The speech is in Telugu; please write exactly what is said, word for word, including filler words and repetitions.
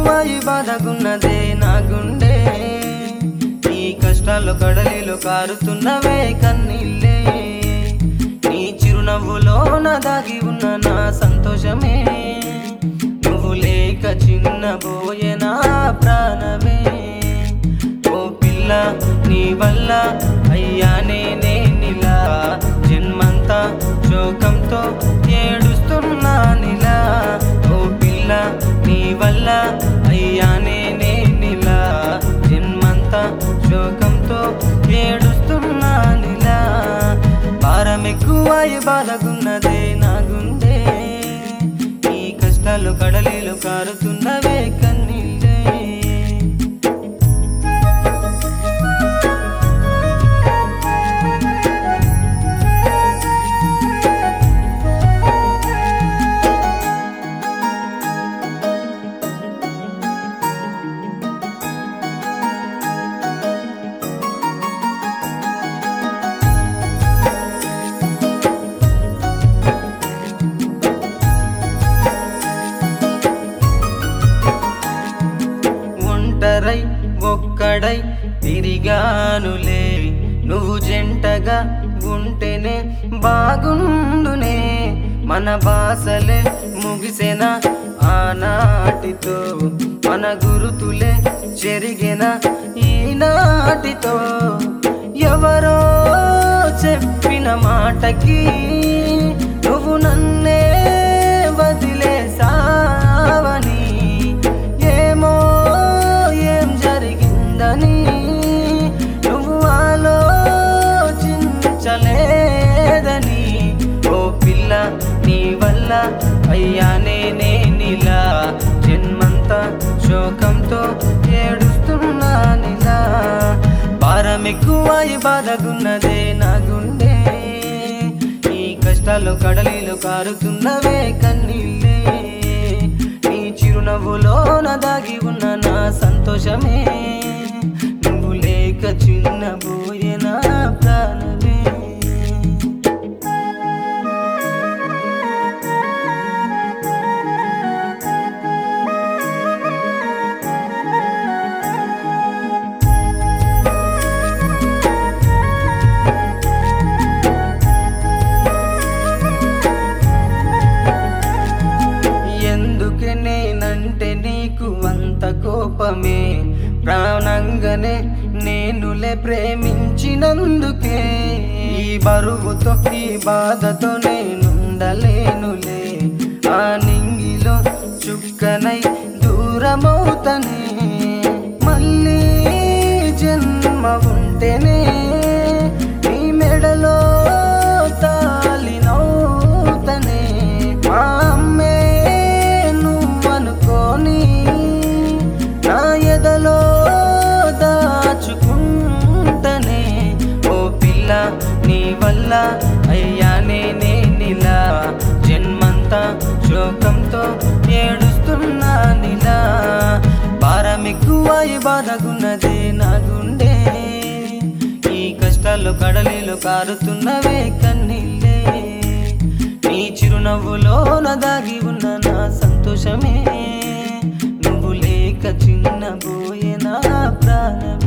ఎక్కువై బాధగున్నదే నా గుండె, నీ కష్టాల్లో కడలిలో కారుతున్నవే కన్నీళ్ళే, నీ చిరునవ్వులోన దాగి ఉన్న నా సంతోషమే, నువ్వు లేక చిన్నబోయే నా ప్రాణమే. ఓ పిల్ల నీ వల్ల అయ్యానే నేనిలా, జన్మంతా శోకంతో ఏడుస్తున్నానిలా. ఓ పిల్ల నీ వల్ల అయ్యానే నేనిలా, జన్మంతా శోకంతో ఏడుస్తున్నానిలా. భారం ఎక్కువై బాధగున్నదే నా గుండె, నీ కష్టాలు కడలిలో కారుతున్నవే కన్నీళ్ళే. ఒంటరై ఒక్కడై తిరిగానులే, నువ్వు జంటగా ఉంటేనే బాగుండునే. మన బాసలే ముగిసెన ఆనాటితో, మన గురుతులే చెరిగెన ఈనాటితో. ఎవరో చెప్పిన మాటకి నువ్వు నన్నే వదిలేసావని, ఏమో ఏం జరిగిందని నువ్వు ఆలోచించలేదని. ఓ పిల్ల నీ వల్ల అయ్యానే నేనిలా, జన్మంతా శోకంతో ఏడుస్తున్నానిలా. భారం ఎక్కువై బాధగున్నదే నా గుండె, నీ కష్టాల్లో కడలిలో కారుతున్నవే కన్నీళ్ళే, నీ చిరునవ్వులోన దాగి ఉన్న నా సంతోషమే, నువ్వు లేక చిన్నబోయే నా ప్రాణమే. ఎందుకే నేనంటే నీకు అంత కోపమే, ప్రాణంగానే నేనులే ప్రేమించినందుకే. ఈ బరువుతో ఈ బాధతో నేనుండలేనులే, ఆ నింగిలో చుక్కనై దూరమవుతనే. మళ్ళీ జన్మ ఉంటేనే నీ మెడలో తాళినవుతనే. మా అమ్మే నువ్వనుకోని నా ఎదలో దాచుకుంటనే. ఓ పిల్ల నీ వల్ల అయ్యానే నేనిలా, జన్మంతా శోకంతో ఏడుస్తున్నానిలా. భారం ఎక్కువై బాధగున్నదే నా గుండె, ఈ కష్టాల్లో కడలిలో కారుతున్నవే కన్నీళ్ళే, నీ చిరునవ్వులోన దాగి ఉన్న నా సంతోషమే, నువ్వు లేక చిన్నబోయే నా ప్రాణమే.